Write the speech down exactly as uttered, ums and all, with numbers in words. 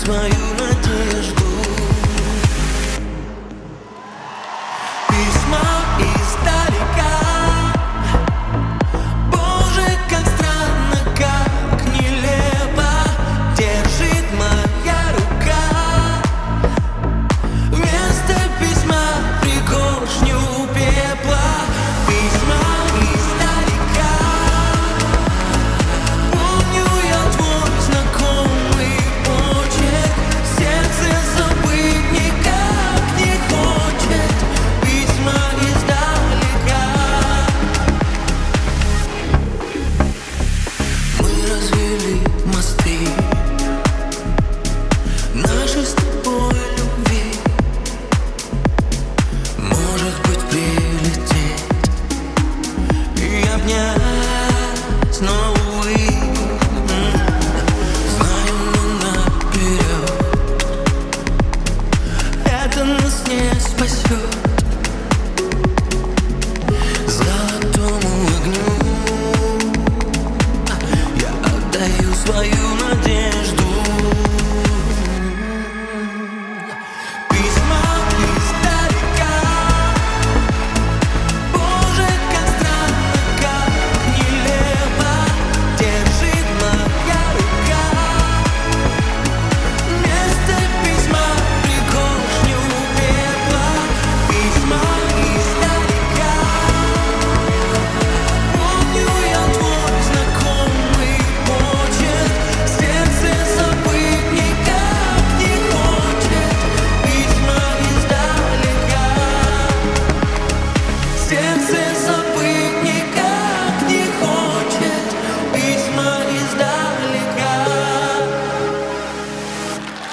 свою надежду. Письма издалека. Боже, как странно, как нелепо держит моя рука. Вместо письма пригоршню пепла. Письма издалека. Помню я твой знакомый почерк. Сердце забыть никак не хочет. Письма издалека. Мы развели мосты нашей с тобой любви. Может быть, прилететь и обнять снова, увы. Знаю, но наперед это нас не спасет. Золотому огню я отдаю свою надежду.